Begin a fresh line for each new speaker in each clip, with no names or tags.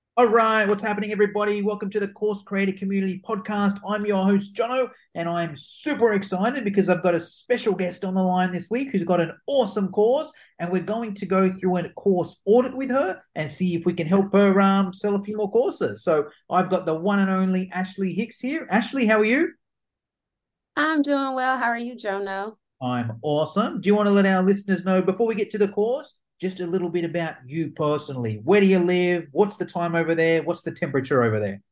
All right, what's happening, everybody? Welcome to the Course Creator Community Podcast. I'm your host, Jono, and I'm super excited because I've got a special guest on the line this week who's got an awesome course, and we're going to go through a course audit with her and see if we can help her sell a few more courses. So I've got the one and only Ashley Hicks here. Ashley, how are you?
I'm doing well. How are you, Jono?
I'm awesome. Do you want to let our listeners know before we get to the course, just a little bit about you personally? Where do you live? What's the time over there? What's the temperature over there?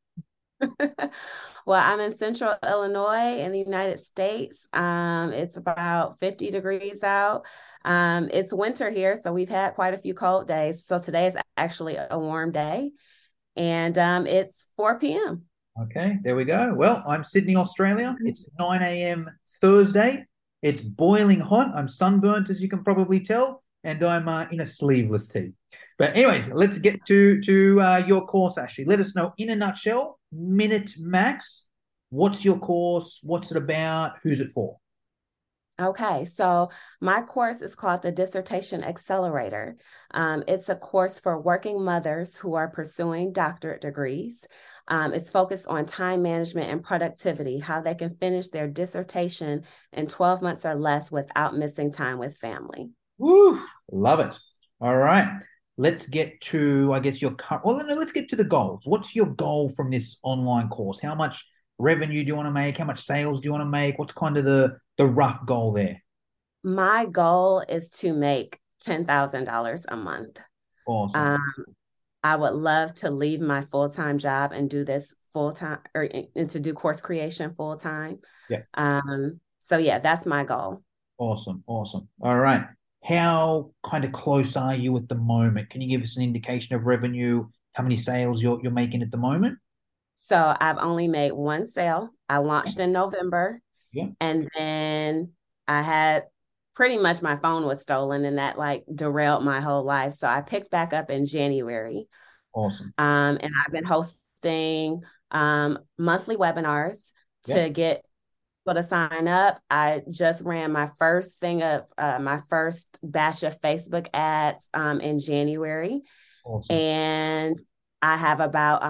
Well, I'm in Central Illinois in the United States. It's about 50 degrees out. It's winter here, so we've had quite a few cold days. So today is actually a warm day, and it's 4 p.m.
Okay, there we go. Well, I'm Sydney, Australia. It's 9 a.m. Thursday. It's boiling hot. I'm sunburnt, as you can probably tell, and I'm in a sleeveless tee. But anyways, let's get to your course, Ashley. Let us know in a nutshell, minute max. What's your course? What's it about? Who's it for?
Okay, so my course is called the Dissertation Accelerator. It's a course for working mothers who are pursuing doctorate degrees. It's focused on time management and productivity, how they can finish their dissertation in 12 months or less without missing time with family.
Woo, love it. All right. Let's get to, I guess, your current. Well, no, let's get to the goals. What's your goal from this online course? How much revenue do you want to make? How much sales do you want to make? What's kind of the rough goal there?
My goal is to make $10,000 a month.
Awesome.
Um, I would love to leave my full-time job and do this full-time and to do course creation full-time.
Yeah.
So yeah, that's my goal.
Awesome. Awesome. All right. How kind of close are you at the moment? Can you give us an indication of revenue? How many sales you're making at the moment?
So I've only made one sale. I launched in November,
Yeah.
and then I had pretty much my phone was stolen, and that like derailed my whole life. So I picked back up in January.
Awesome.
And I've been hosting monthly webinars
Yeah.
to get people to sign up. I just ran my first thing of my first batch of Facebook ads in January,
Awesome.
and I have about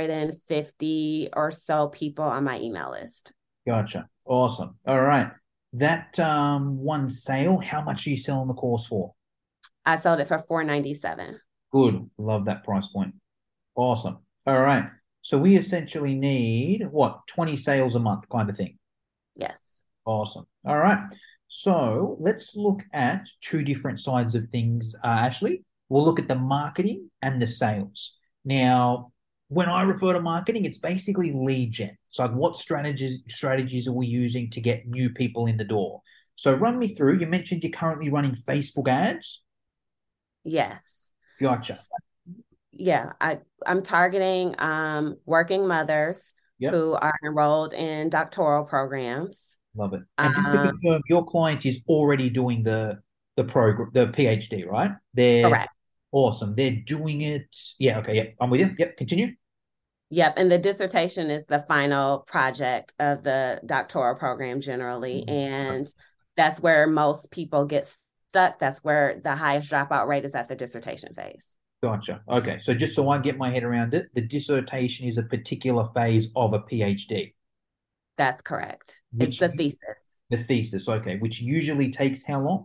150 or so people on my email list.
Gotcha. Awesome. All right. That one sale, how much are you selling the course for?
I sold it for 497.
Good. Love that price point. Awesome. All right. So we essentially need what, 20 sales a month kind of thing.
Yes.
Awesome. All right. So let's look at two different sides of things, Ashley. We'll look at the marketing and the sales. Now, when I refer to marketing, it's basically lead gen. So like what strategies are we using to get new people in the door? So run me through. You mentioned you're currently running Facebook ads.
Yes.
Gotcha.
Yeah, I'm targeting working mothers
Yep.
who are enrolled in doctoral programs.
Love it. And just to
Um,
confirm, your client is already doing the program, the PhD, right? They're
Correct.
awesome. They're doing it. Yeah, okay, yep. I'm with you. Yep, continue.
Yep, and the dissertation is the final project of the doctoral program generally,
Mhm.
and that's where most people get stuck. That's where the highest dropout rate is at the dissertation phase.
Gotcha. Okay, so just so I get my head around it, the dissertation is a particular phase of a PhD,
That's correct. It's
which
the thesis.
the thesis, okay, which usually takes how long?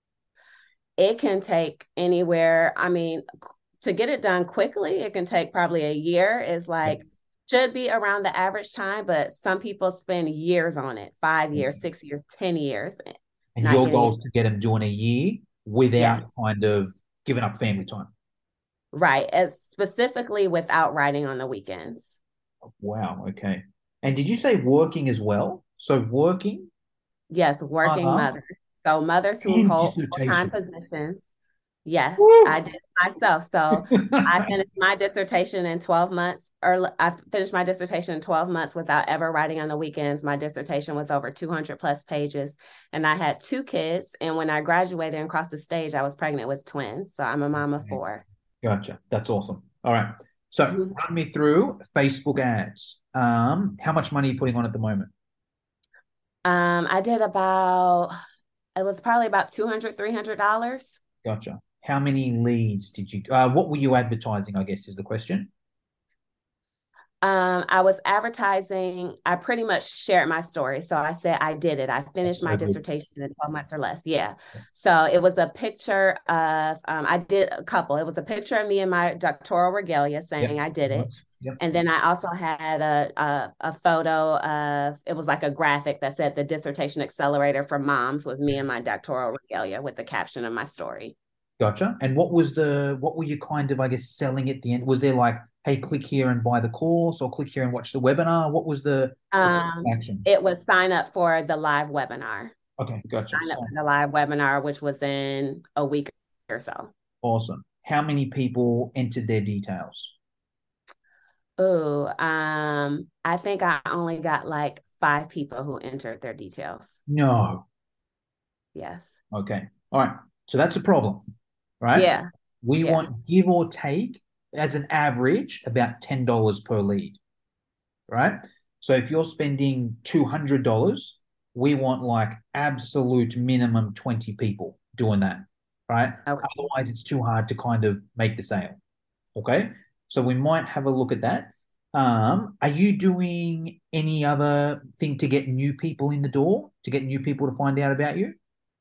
It can take anywhere, I mean, to get it done quickly, it can take probably a year, is
Yeah.
like, should be around the average time, but some people spend years on it, 5 years, 6 years, 10 years,
And
not
your
getting
goal
it.
is to get them doing a year
Yes,
without kind of giving up family time.
right. As specifically without writing on the weekends.
Wow, okay. And did you say working as well? So working,
Yes, working
mother,
mothers. So mothers who
and
hold full-time
dissertation.
positions. Yes,
Woo!
I did myself. So I finished my dissertation in 12 months, or I finished my dissertation in 12 months without ever writing on the weekends. My dissertation was over 200 plus pages, and I had two kids. And when I graduated and crossed the stage, I was pregnant with twins. So I'm a mom of four.
Gotcha. That's awesome. All right. So
Mhm.
run me through Facebook ads. How much money are you putting on at the moment?
I did about, it was probably about 200, $300.
Gotcha. How many leads did you, what were you advertising, I guess is the question.
I was advertising. I pretty much shared my story. So I said I did it. I finished
That's
my
so good.
dissertation in 12 months or less. Yeah. So it was a picture of, I did a couple. It was a picture of me in my doctoral regalia
Yep.
saying I did it.
Nice. Yep.
And then I also had a photo of, it was like a graphic that said the dissertation accelerator for moms with me and my doctoral regalia with the caption of my story.
Gotcha. And what were you kind of, I guess, selling at the end? Was there like, hey, click here and buy the course, or click here and watch the webinar? What was the action?
It was sign up for the live webinar.
Okay, gotcha.
Sign up
So
for the live webinar, which was in a week or so.
awesome. How many people entered their details?
Ooh, I think I only got like 5 people who entered their details.
No.
Yes.
Okay. All right. So that's a problem, right?
Yeah.
We
Yeah.
want give or take as an average about $10 per lead, right? So if you're spending $200, we want like absolute minimum 20 people doing that, right?
Okay.
Otherwise, it's too hard to kind of make the sale. Okay. So we might have a look at that. Are you doing any other thing to get new people in the door, to get new people to find out about you?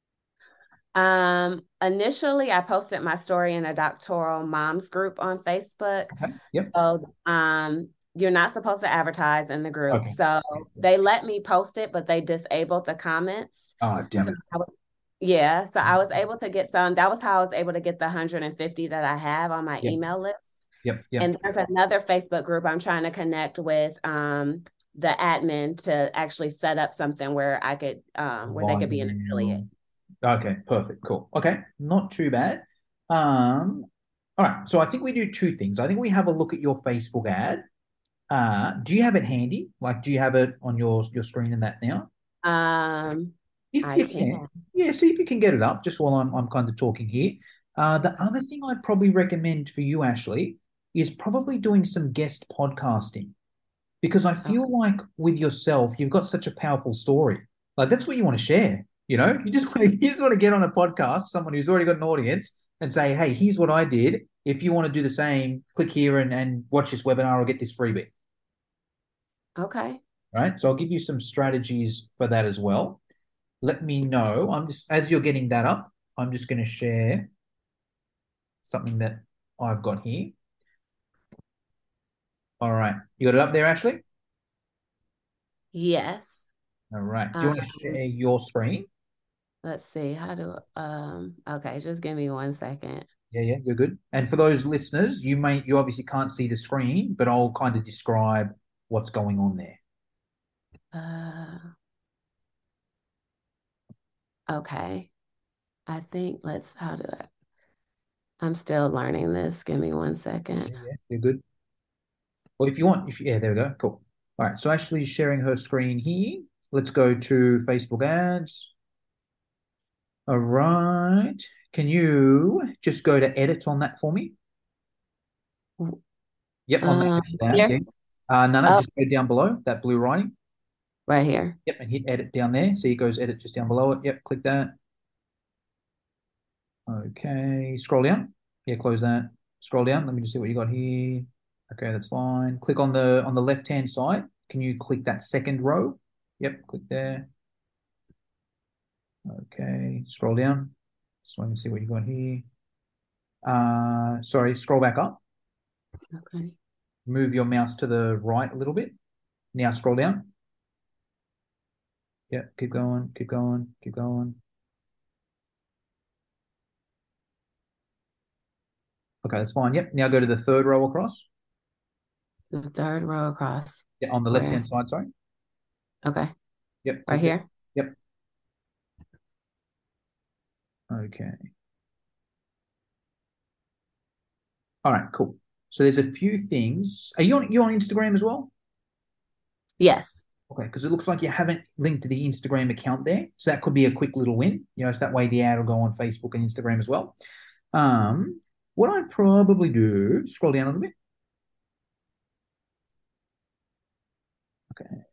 Initially I posted my story in a doctoral moms group on Facebook.
Okay. Yep.
So, you're not supposed to advertise in the group.
Okay.
So they let me post it, but they disabled the comments.
Oh, damn
So
it.
yeah, so I was able to get some. That was how I was able to get the 150 that I have on my
Yep.
email list.
Yep. Yep.
And there's another Facebook group I'm trying to connect with the admin to actually set up something where I could where they
Live
could be an affiliate.
email. Okay, perfect, cool. Okay, not too bad. All right. So I think we do two things. I think we have a look at your Facebook ad. Do you have it handy? Like, do you have it on your screen and that now?
Um,
If
I
you can,
can.
yeah. See if you can get it up. Just while I'm kind of talking here. The
Okay.
other thing I'd probably recommend for you, Ashley, is probably doing some guest podcasting, because I
Okay.
feel like with yourself, you've got such a powerful story. Like that's what you want to share. You just want to get on a podcast, someone who's already got an audience, and say, "Hey, here's what I did. If you want to do the same, click here and watch this webinar or get this freebie."
Okay.
Right. So I'll give you some strategies for that as well. Let me know. I'm just as you're getting that up, I'm just going to share something that I've got here. All right. You got it up there, Ashley?
Yes.
All right. Do you
Um,
want to share your screen?
let's see. How do okay, just give me 1 second.
Yeah, yeah, you're good. And for those listeners, you obviously can't see the screen, but I'll kind of describe what's going on there.
Uh okay. I think let's how do I I'm still learning this. Give me 1 second.
Yeah, yeah, you're good. Well, if you want, if yeah, there we go. Cool. All right. So Ashley's sharing her screen here. Let's go to Facebook ads. All right. Can you just go to edit on that for me? Yep, on that.
Here.
Yeah. No,
Oh,
just go down below that blue writing.
right here.
Yep, and hit edit down there. See, it goes edit just down below it. Yep, click that. Okay, scroll down. Yeah, close that. Scroll down. Let me just see what you got here. Okay, that's fine. Click on the left-hand side. Can you click that second row? Yep, click there. Okay, scroll down. So I can see what you got here. Sorry, scroll back up.
Okay.
Move your mouse to the right a little bit. Now scroll down. Yep, keep going, keep going, keep going. Okay, that's fine. Yep. Now go to the third row across.
The third row across.
Yeah, on the
Where?
left-hand side, sorry.
Okay.
Yep,
Right
click it.
here.
Yep. Okay. All right, cool. So there's a few things. Are you on Instagram as well?
Yes.
Okay, because it looks like you haven't linked to the Instagram account there. So that could be a quick little win. So that way the ad will go on Facebook and Instagram as well. Um, what I'd probably do, scroll down a little bit. Okay.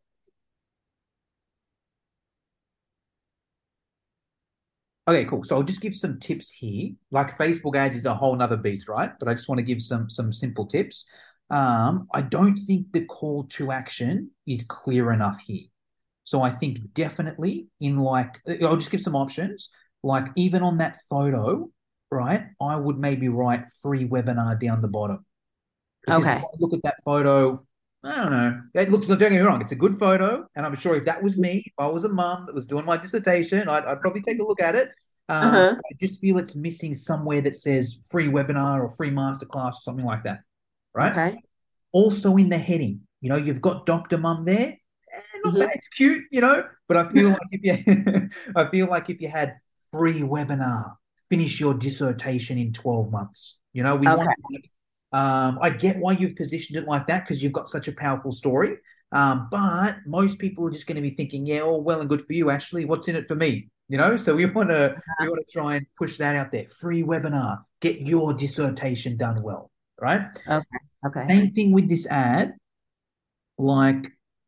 Okay, cool. So I'll just give some tips here. Like Facebook ads is a whole nother beast, right? But I just want to give some simple tips. I don't think the call to action is clear enough here. So I think definitely in like, I'll just give some options. Like even on that photo, right? I would maybe write free webinar down the bottom because if
Okay.
I look at that photo, I don't know. It looks, don't get me wrong, it's a good photo. And I'm sure if that was me, if I was a mum that was doing my dissertation, I'd probably take a look at it.
Uh-huh.
I just feel it's missing somewhere that says free webinar or free masterclass or something like that, right?
Okay.
Also in the heading, you've got Dr. Mum there. Not bad,
Hmm.
it's cute, but I feel like if you I feel like if you had free webinar, finish your dissertation in 12 months. We want
Okay.
I get why you've positioned it like that because you've got such a powerful story. But most people are just going to be thinking, yeah, all well and good for you, Ashley. What's in it for me? So we want to try and push that out there. Free webinar, get your dissertation done well, right?
Okay. Okay.
Same thing with this ad. Like,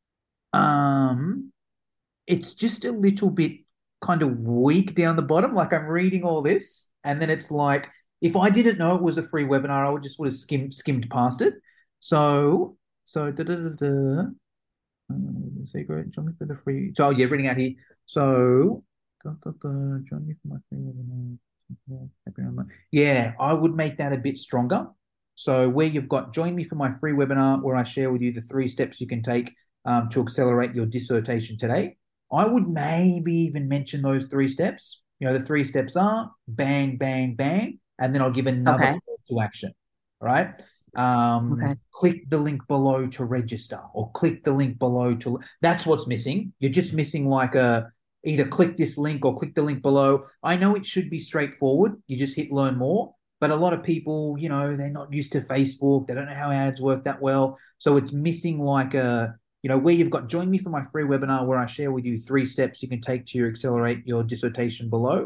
it's just a little bit kind of weak down the bottom. Like I'm reading all this, and then it's like if I didn't know it was a free webinar, I would have skimmed past it. So da da da da. Secret, join me for the free. So yeah, reading out here. So join me for my free webinar. Yeah, I would make that a bit stronger. So where you've got join me for my free webinar where I share with you the 3 steps you can take to accelerate your dissertation today. I would maybe even mention those 3 steps. The 3 steps are bang, bang, bang, and then I'll give another
Okay.
call to action. All right.
Okay.
Click the link below to register or click the link below to. That's what's missing. You're just missing like either click this link or click the link below. I know it should be straightforward. You just hit learn more. But a lot of people, they're not used to Facebook. They don't know how ads work that well. So it's missing like where you've got join me for my free webinar where I share with you 3 steps you can take to accelerate your dissertation below.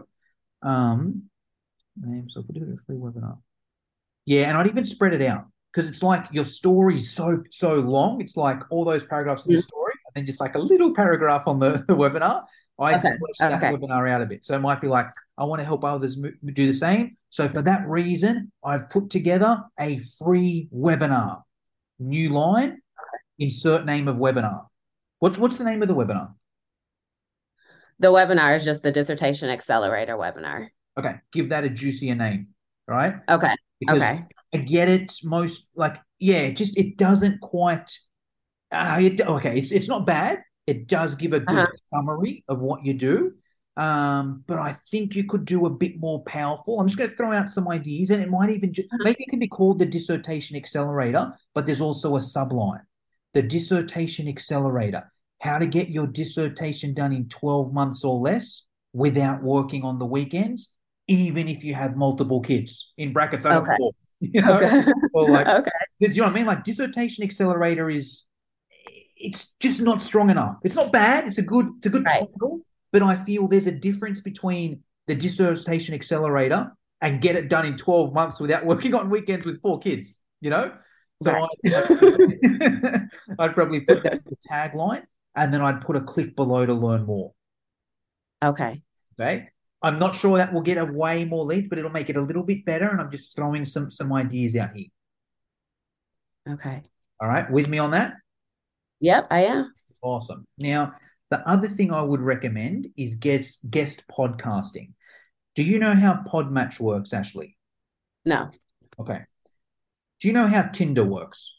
So put it in a free webinar. Yeah, and I'd even spread it out because it's like your story's so long. It's like all those paragraphs in your
Mhm.
story, and then just like a little paragraph on the webinar. I'd
Okay.
flesh that
Okay.
webinar out a bit. So it might be like, I want to help others do the same. So for that reason, I've put together a free webinar. New line, insert name of webinar. What's the name of the webinar?
The webinar is just the dissertation accelerator webinar.
Okay, give that a juicier name, right?
Okay.
Because
Okay.
I get it most like, yeah, just it doesn't quite okay, it's not bad. It does give a good
Uh-huh.
summary of what you do. But I think you could do a bit more powerful. I'm just going to throw out some ideas, and it might even maybe it can be called the dissertation accelerator, but there's also a subline, the dissertation accelerator, how to get your dissertation done in 12 months or less without working on the weekends, even if you have multiple kids. In brackets, I got
Okay.
four.
Okay.
Or like,
Okay.
do you know what I mean? Like dissertation accelerator is it's just not strong enough. It's not bad. It's a good
Right.
title, but I feel there's a difference between the dissertation accelerator and get it done in 12 months without working on weekends with 4 kids. So
Right.
I'd probably put that in the tagline, and then I'd put a click below to learn more.
Okay.
Okay. I'm not sure that will get a way more leads, but it'll make it a little bit better. And I'm just throwing some ideas out here.
Okay.
All right, with me on that?
Yep, I am.
Awesome. Now, the other thing I would recommend is guest podcasting. Do you know how Podmatch works, Ashley?
No,
Okay. Do you know how Tinder works?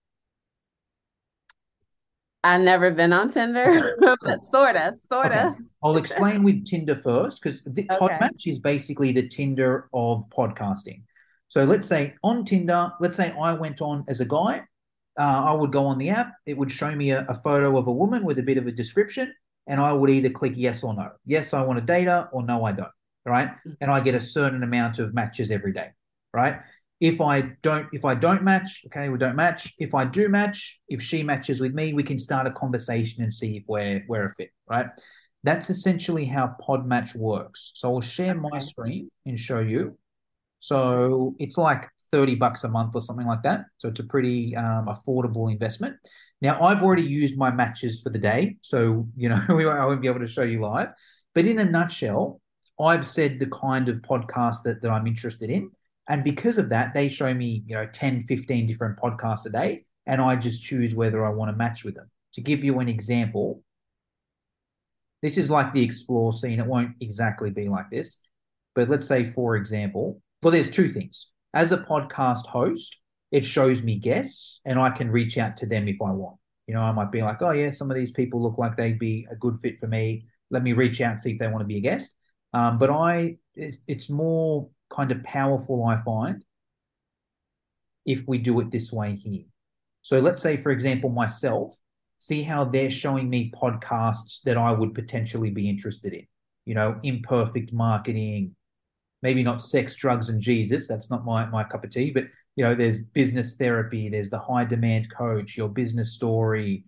I've never been on
Okay,
Tinder, but
cool.
sort of, sort
Okay.
of.
I'll explain with Tinder first because the
Okay.
Podmatch is basically the Tinder of podcasting. So let's say on Tinder, let's say I went on as a guy. I would go on the app. It would show me a photo of a woman with a bit of a description, and I would either click yes or no. Yes, I want to date her, or no, I don't. Right, and I get a certain amount of matches every day. Right. If I don't match, okay, we don't match. If I do match, if she matches with me, we can start a conversation and see if we're a fit. Right. That's essentially how Podmatch works. So I'll share my
Okay.
screen and show you. So it's like $30 a month or something like that. So it's a pretty affordable investment. Now, I've already used my matches for the day. So, I won't be able to show you live. But in a nutshell, I've said the kind of podcast that I'm interested in. And because of that, they show me, 10, 15 different podcasts a day, and I just choose whether I want to match with them. To give you an example, this is like the explore scene. It won't exactly be like this, but let's say, for example, well, there's two things. As a podcast host, it shows me guests and I can reach out to them if I want. I might be like, oh, yeah, some of these people look like they'd be a good fit for me. Let me reach out and see if they want to be a guest. But it's more kind of powerful, I find, if we do it this way here. So let's say, for example, myself, see how they're showing me podcasts that I would potentially be interested in. Imperfect marketing, maybe not sex, drugs, and Jesus. That's not my cup of tea, but there's business therapy, there's the high demand coach, your business story,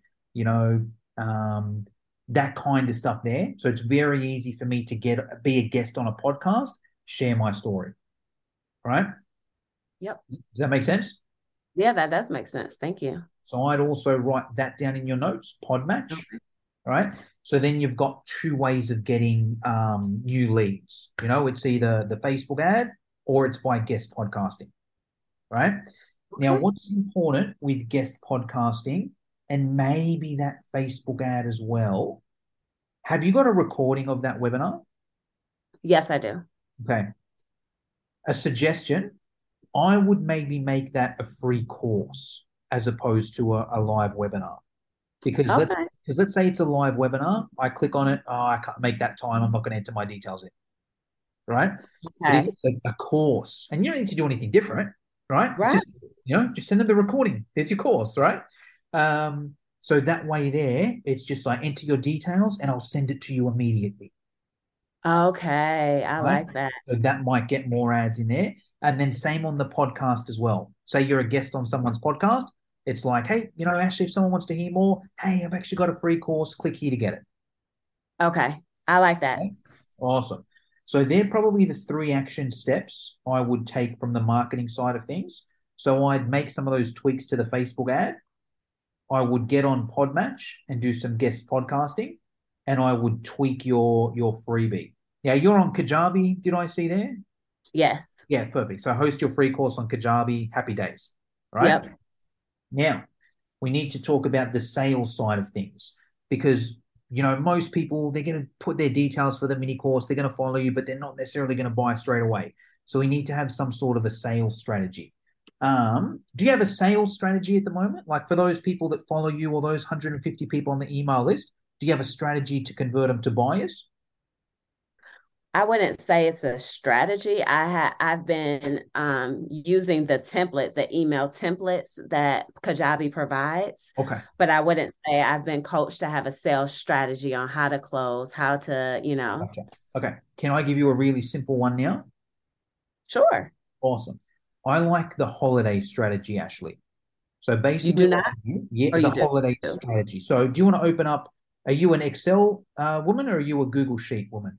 that kind of stuff there. So it's very easy for me to be a guest on a podcast, share my story. Right?
Yep.
Does that make sense?
Yeah, that does make sense. Thank you.
So I'd also write that down in your notes, Podmatch. Okay. Right? So then you've got two ways of getting new leads. It's either the Facebook ad or it's by guest podcasting. Right? Okay. Now, what's important with guest podcasting and maybe that Facebook ad as well, have you got a recording of that webinar?
Yes, I do.
Okay. A suggestion, I would maybe make that a free course as opposed to a live webinar. Because let's say it's a live webinar, I click on it, I can't make that time, I'm not going to enter my details in. Right? Okay. But it's a course, and you don't need to do anything different, right? Just send them the recording. There's your course, right? So that way there, it's just like enter your details and I'll send it to you immediately.
Okay, I like that.
So that might get more ads in there. And then same on the podcast as well. Say you're a guest on someone's podcast. It's like, hey, actually, if someone wants to hear more, hey, I've actually got a free course. Click here to get it.
Okay, I like that.
Okay. Awesome. So they're probably the 3 action steps I would take from the marketing side of things. So I'd make some of those tweaks to the Facebook ad. I would get on Podmatch and do some guest podcasting, and I would tweak your freebie. Yeah, you're on Kajabi. Did I see there?
Yes.
Yeah, perfect. So host your free course on Kajabi. Happy days. Right? Yep. Now, we need to talk about the sales side of things because, most people, they're going to put their details for the mini course. They're going to follow you, but they're not necessarily going to buy straight away. So we need to have some sort of a sales strategy. Do you have a sales strategy at the moment? Like for those people that follow you or those 150 people on the email list, do you have a strategy to convert them to buyers?
I wouldn't say it's a strategy. I've been using the email templates that Kajabi provides.
Okay.
But I wouldn't say I've been coached to have a sales strategy on how to close, how to,
Gotcha. Okay. Can I give you a really simple one now?
Sure.
Awesome. I like the holiday strategy, Ashley. So basically,
you do not?
The holiday strategy. So do you want to open up? Are you an Excel woman or are you a Google Sheet woman?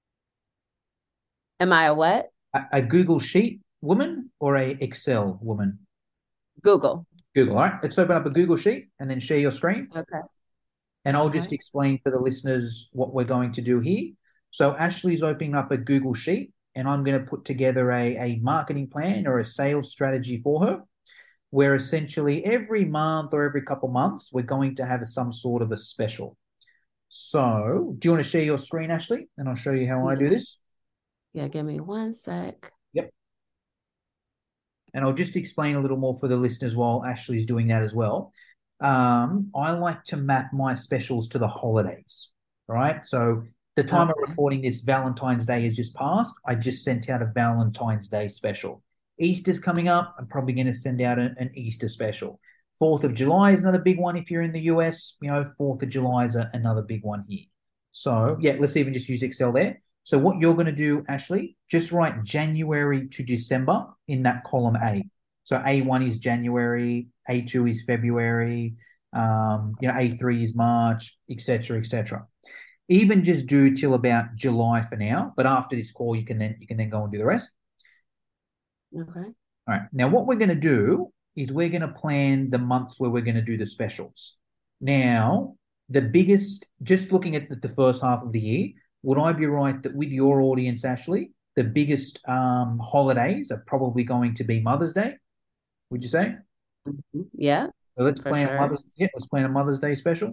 Am I a what?
A Google Sheet woman or a Excel woman?
Google.
All right. Let's open up a Google Sheet and then share your screen.
Okay.
And I'll just explain for the listeners what we're going to do here. So Ashley's opening up a Google Sheet and I'm going to put together a marketing plan or a sales strategy for her, where essentially every month or every couple months, we're going to have some sort of a special. So do you want to share your screen, Ashley? And I'll show you how I do this.
Yeah, give me one sec.
Yep. And I'll just explain a little more for the listeners while Ashley's doing that as well. I like to map my specials to the holidays, right? So the time of recording this, Valentine's Day has just passed. I just sent out a Valentine's Day special. Easter's coming up. I'm probably going to send out an Easter special. 4th of July is another big one if you're in the US. 4th of July is another big one here. So, yeah, let's even just use Excel there. So what you're going to do, Ashley, just write January to December in that column A. So A1 is January, A2 is February, A3 is March, etc., etc. Even just do till about July for now, but after this call, you can then go and do the rest.
Okay.
All right. Now, what we're going to do is we're going to plan the months where we're going to do the specials. Now, the biggest, just looking at the first half of the year, would I be right that with your audience, Ashley, the biggest holidays are probably going to be Mother's Day. Would you say?
Yeah,
So
for sure.
let's plan a Mother's Day special.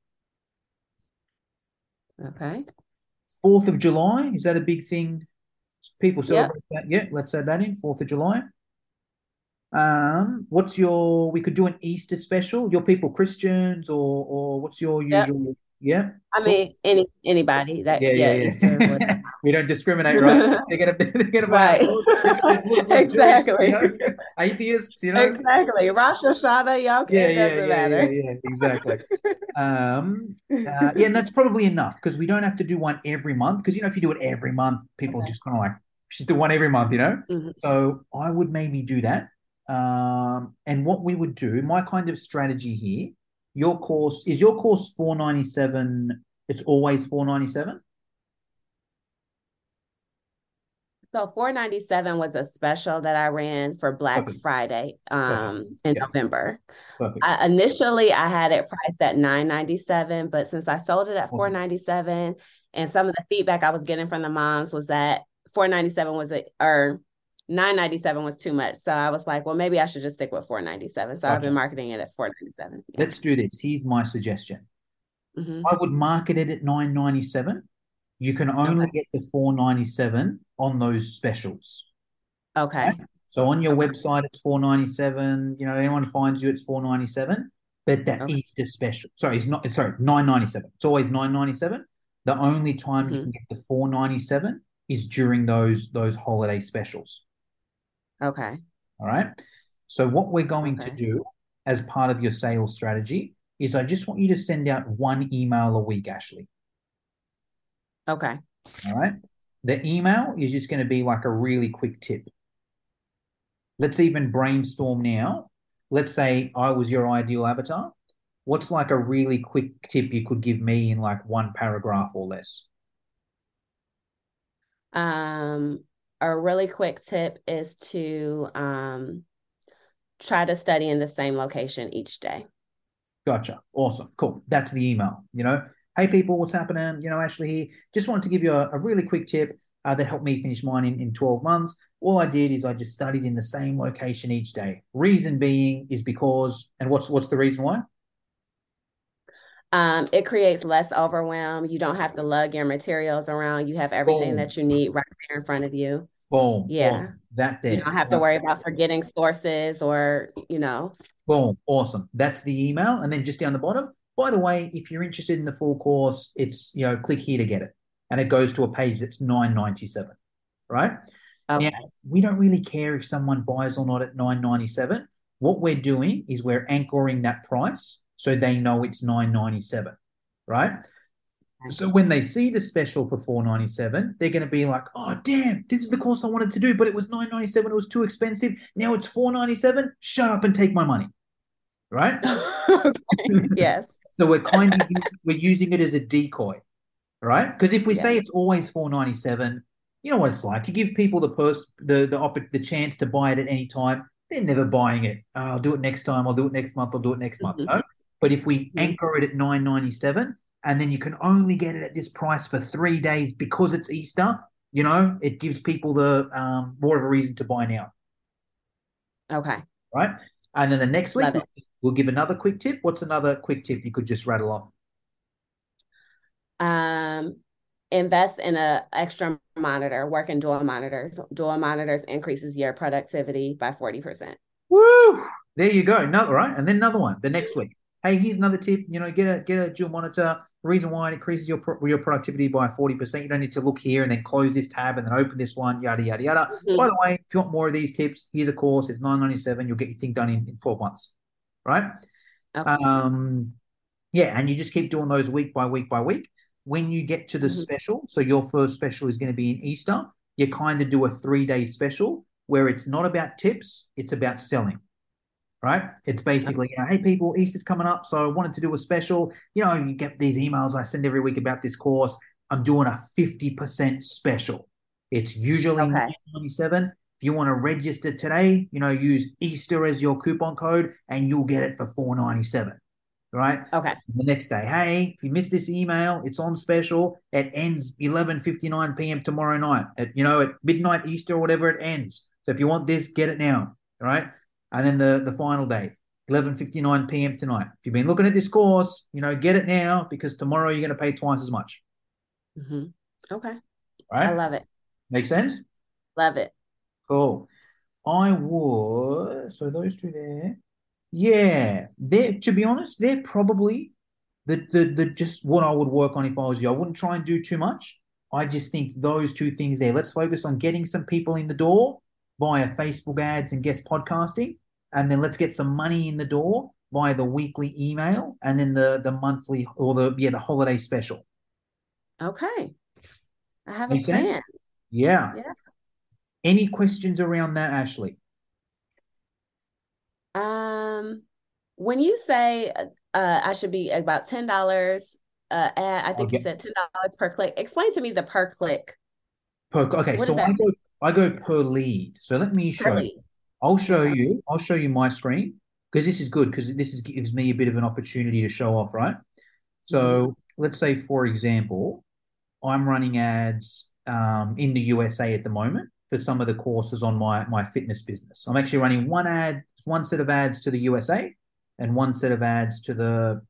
Okay.
4th of July, is that a big thing? People
Yep.
celebrate that. Yeah, let's add that in. 4th of July. We could do an Easter special. Your people Christians or what's your
Yep.
usual? Yeah,
I
cool.
mean, anybody that,
Yeah,
yeah, Easter would.
yeah. We don't discriminate, right? They're gonna buy our
Right.
clothes. Christian, Muslim, Jewish,
Exactly.
atheists,
Exactly. Rosh Hashanah, yoke,
Yeah,
it
yeah,
doesn't
yeah, yeah,
matter.
yeah, exactly. Yeah, and that's probably enough because we don't have to do one every month. Because if you do it every month, people
Okay.
just kind of like just do one every month.
Mhm.
So I would maybe do that. And what we would do, my kind of strategy here, your course 497. It's always 497.
So 497 was a special that I ran for Black
Perfect,
Friday
perfect.
in
Yeah,
November.
perfect.
Initially I had it priced at 997, but since I sold it at
Awesome.
497 and some of the feedback I was getting from the moms was that 497 or 997 was too much. So I was like, well, maybe I should just stick with 497. So I've been
Gotcha.
marketing it at 497. Yeah.
Let's do this. Here's my suggestion.
Hmm.
I would market it at 997. You can only
Okay.
get the 497 on those specials. Right?
Okay.
So on your
Okay.
website, it's 497. Anyone finds you, it's 497. But that
Okay.
Easter special, sorry, it's not. Sorry, 997. It's always 997. The only time you
Hmm.
can get the 497 is during those holiday specials.
Okay.
All right. So what we're going to
Okay.
do as part of your sales strategy is I just want you to send out one email a week, Ashley.
Okay.
All right. The email is just going to be like a really quick tip. Let's even brainstorm now. Let's say I was your ideal avatar. What's like a really quick tip you could give me in like one paragraph or less?
Um, a really quick tip is to try to study in the same location each day.
Gotcha. Awesome. Cool. That's the email. Hey people, what's happening? Ashley here. Just wanted to give you a really quick tip that helped me finish mine in 12 months. All I did is I just studied in the same location each day. Reason being is because, and what's the reason why?
It creates less overwhelm. You don't have to lug your materials around. You have everything
Boom,
that you need right there in front of you.
boom,
Yeah.
awesome. That
You
there.
don't have to worry about forgetting sources or.
Boom, awesome. That's the email. And then just down the bottom, by the way, if you're interested in the full course, it's, click here to get it. And it goes to a page that's 997, right? Now,
Okay.
we don't really care if someone buys or not at 997. What we're doing is we're anchoring that price so they know it's 997, right? So when they see the special for 497, they're going to be like, "Oh, damn, this is the course I wanted to do, but it was 997. It was too expensive. Now it's 497. Shut up and take my money." Right?
Okay. Yes.
So we're using it as a decoy, right? Because if we
Yeah.
say it's always 497, you know what it's like. You give people the chance to buy it at any time. They're never buying it. Oh, I'll do it next time. I'll do it next month. I'll do it next month.
Hmm.
No. But if we
Hmm.
anchor it at 997, and then you can only get it at this price for 3 days because it's Easter, it gives people the more of a reason to buy now,
Okay.
right? And then the next week
Love it.
we'll give another quick tip. What's another quick tip you could just rattle off?
Um, Invest in a extra monitor, work in dual monitors. Dual monitors increases your productivity by 40%.
Woo! There you go. Another right, and then another one the next week. Hey, here's another tip. Get a dual monitor. The reason why it increases your productivity by 40%. You don't need to look here and then close this tab and then open this one. Yada yada yada. By
Mhm.
the way, if you want more of these tips, here's a course. It's 997. You'll get your thing done in 12 months. Right?
Okay.
Um, yeah, and you just keep doing those week by week by week. When you get to the
Mhm.
special, so your first special is going to be in Easter, you kind of do a 3 day special where it's not about tips, it's about selling, right? It's basically, hey, people, Easter's coming up. So I wanted to do a special. You get these emails I send every week about this course. I'm doing a 50% special. It's usually
Okay.
997. If you want to register today, use Easter as your coupon code and you'll get it for 497. right?
Okay.
The next day, hey, if you missed this email, it's on special. It ends 11:59 p.m. tomorrow night. At midnight Easter or whatever it ends. So if you want this, get it now, right? And then the final day, 11:59 p.m. tonight. If you've been looking at this course, get it now because tomorrow you're going to pay twice as much,
Okay. I
right?
love it.
Make sense?
Love it.
Cool. I would, so those two there. Yeah, to be honest, they're probably the just what I would work on if I was you. I wouldn't try and do too much. I just think those two things there. Let's focus on getting some people in the door via Facebook ads and guest podcasting, and then let's get some money in the door via the weekly email and then the monthly or the holiday special.
Okay. I have a
Make sense?
plan.
Yeah.
Yeah.
Any questions around that, Ashley?
When you say I should be about $10 ad, I think you
Okay.
said $10 per click. Explain to me the per click.
Okay,
What does
so
that mean
I go per lead. So let me
per
show you.
lead?
I'll show
Okay.
you. I'll show you my screen because this is good because gives me a bit of an opportunity to show off, right? So let's say, for example, I'm running ads in the USA at the moment for some of the courses on my fitness business. I'm actually running one set of ads to the USA, and one set of ads to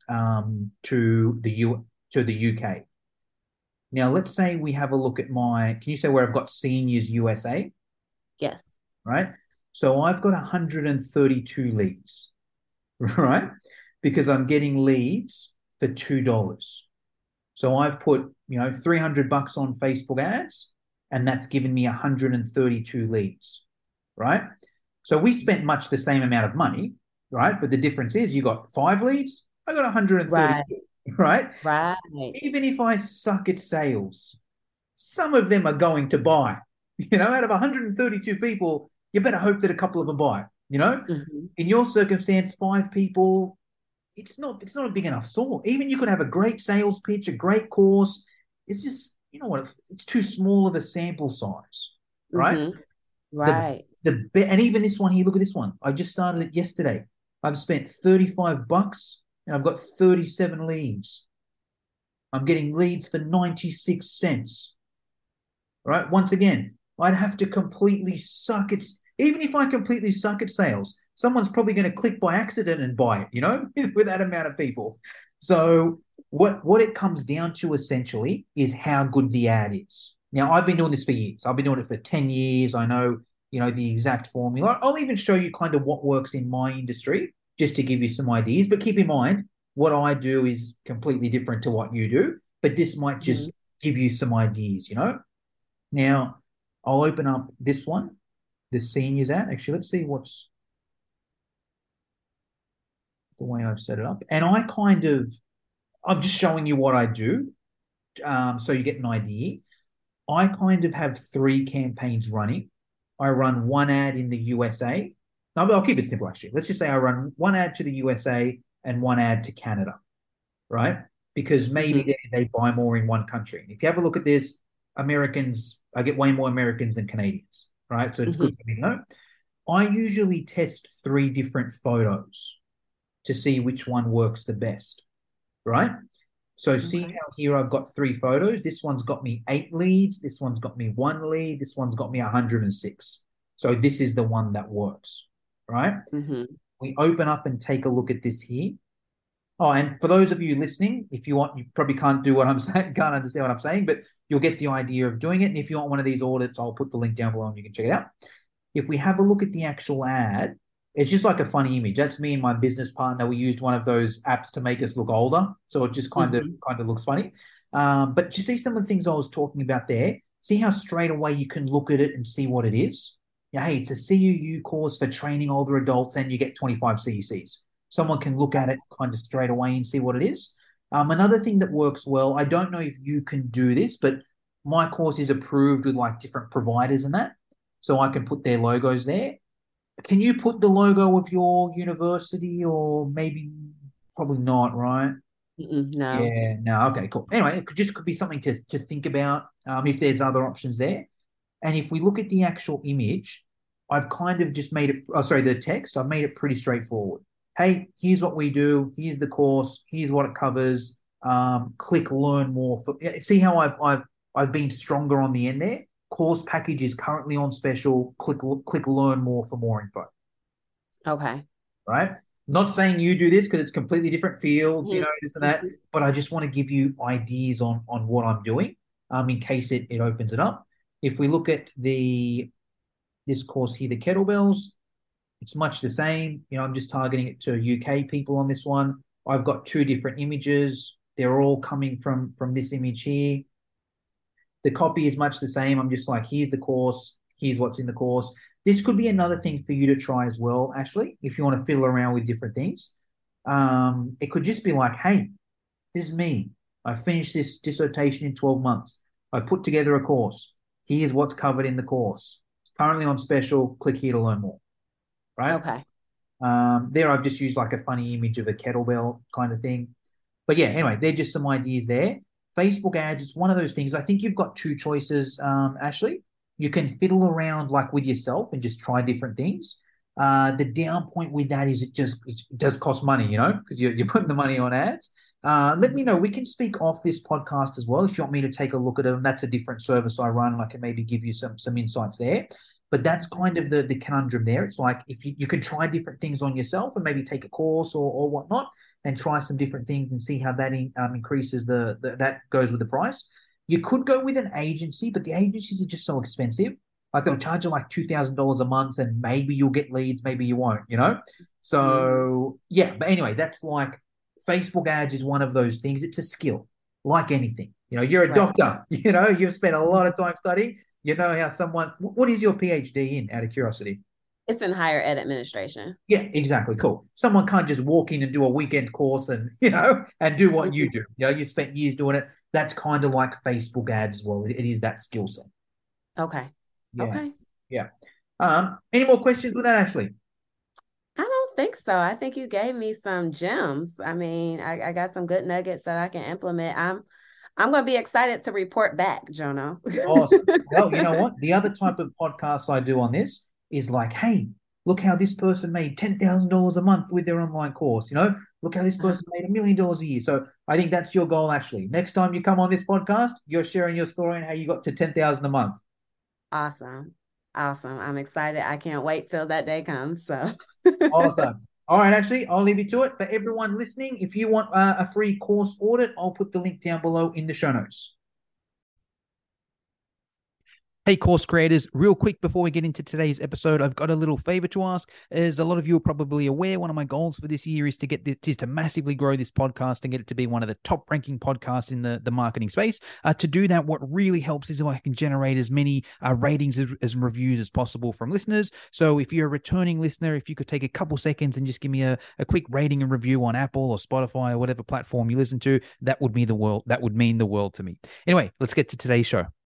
the UK. Now, let's say we have a look at can you say where I've got seniors USA,
Yes.
right? So I've got 132 leads, right? Because I'm getting leads for $2. So I've put, $300 on Facebook ads, and that's given me 132 leads, right? So we spent much the same amount of money, right? But the difference is you got 5 leads, I got 132,
Right.
right?
Right.
Even if I suck at sales, some of them are going to buy. Out of 132 people, you better hope that a couple of them buy. In your circumstance, 5 people, it's not a big enough sort. Even you could have a great sales pitch, a great course. It's just, it's too small of a sample size, right?
Right.
And even this one here, look at this one. I just started it yesterday. I've spent $35 and I've got 37 leads. I'm getting leads for 96 cents. Right? Once again, I'd have to completely suck at, even if I completely suck at sales, someone's probably going to click by accident and buy it, with that amount of people. So what it comes down to essentially is how good the ad is. Now, I've been doing this for years. I've been doing it for 10 years. I know, the exact formula. I'll even show you kind of what works in my industry just to give you some ideas. But keep in mind, what I do is completely different to what you do. But this might just give you some ideas. Now, I'll open up this one, the seniors ad. Actually, let's see what's the way I've set it up. And I'm just showing you what I do, so you get an idea. I kind of have 3 campaigns running. I run one ad in the USA. No, but I'll keep it simple, actually. Let's just say I run one ad to the USA and one ad to Canada, right? Because maybe they buy more in one country. If you have a look at this, I get way more Americans than Canadians, right? So it's good for me to know. I usually test 3 different photos to see which one works the best, right? So see how here I've got 3 photos. This one's got me 8 leads. This one's got me 1 lead. This one's got me 106. So this is the one that works, right? We open up and take a look at this here. Oh, and for those of you listening, if you want, you probably can't do what I'm saying, can't understand what I'm saying, but you'll get the idea of doing it. And if you want one of these audits, I'll put the link down below and you can check it out. If we have a look at the actual ad, it's just like a funny image. That's me and my business partner. We used one of those apps to make us look older. So it just kind of looks funny. But you see some of the things I was talking about there? See how straight away you can look at it and see what it is? Yeah, hey, it's a CUU course for training older adults and you get 25 CECs. Someone can look at it kind of straight away and see what it is. Another thing that works well, I don't know if you can do this, but my course is approved with like different providers and that. So I can put their logos there. Can you put the logo of your university or maybe probably not, right?
No.
Yeah, no, okay, cool. Anyway, it could be something to think about if there's other options there. And if we look at the actual image, I've kind of just made it, the text, I've made it pretty straightforward. hey, here's what we do. Here's the course. Here's what it covers. Click learn more. See how I've been stronger on the end there. Course package is currently on special. Click learn more for more info.
Okay.
Right. Not saying you do this because it's completely different fields,
Mhm.
this and that, but I just want to give you ideas on what I'm doing, in case it opens it up. If we look at this course here, the kettlebells, it's much the same. I'm just targeting it to UK people on this one. I've got two different images. They're all coming from this image here. The copy is much the same. I'm just like, here's the course. Here's what's in the course. This could be another thing for you to try as well, Ashley, if you want to fiddle around with different things. It could just be like, hey, this is me. I finished this dissertation in 12 months. I put together a course. Here's what's covered in the course. It's currently on special. Click here to learn more. Right?
Okay.
There I've just used like a funny image of a kettlebell kind of thing. But yeah, anyway, they're just some ideas there. Facebook ads, it's one of those things. I think you've got two choices, Ashley. You can fiddle around like with yourself and just try different things. The down point with that is it does cost money, because you're putting the money on ads. Let me know. We can speak off this podcast as well if you want me to take a look at them. That's a different service I run, and I can maybe give you some insights there. But that's kind of the conundrum there. It's like if you can try different things on yourself and maybe take a course or whatnot and try some different things and see how that increases that goes with the price. You could go with an agency, but the agencies are just so expensive. Like they'll charge you like $2,000 a month, and maybe you'll get leads, maybe you won't. So yeah. But anyway, that's like Facebook ads is one of those things. It's a skill, like anything. You're a doctor. You've spent a lot of time studying. You know how someone. What is your PhD in? Out of curiosity.
It's in higher ed administration.
Yeah, exactly. Cool. Someone can't just walk in and do a weekend course and and do what you do. You spent years doing it. That's kind of like Facebook ads as well. It is that skill set.
Okay.
Yeah.
Okay.
Yeah. Any more questions with that, Ashley?
I don't think so. I think you gave me some gems. I mean, I got some good nuggets that I can implement. I'm going to be excited to report back, Jono.
Awesome. Well, you know what? The other type of podcasts I do on this is like, hey, look how this person made $10,000 a month with their online course. Look how this person made $1 million a year. So I think that's your goal, Ashley. Next time you come on this podcast, you're sharing your story and how you got to 10,000 a month.
Awesome. I'm excited. I can't wait till that day comes. So
awesome. All right, Ashley, I'll leave you to it. For everyone listening, if you want a free course audit, I'll put the link down below in the show notes. Hey, course creators, real quick before we get into today's episode, I've got a little favor to ask. As a lot of you are probably aware, one of my goals for this year is to massively grow this podcast and get it to be one of the top ranking podcasts in the marketing space. To do that, what really helps is if I can generate as many ratings as reviews as possible from listeners. So if you're a returning listener, if you could take a couple seconds and just give me a quick rating and review on Apple or Spotify or whatever platform you listen to, that would mean the world to me. Anyway, let's get to today's show.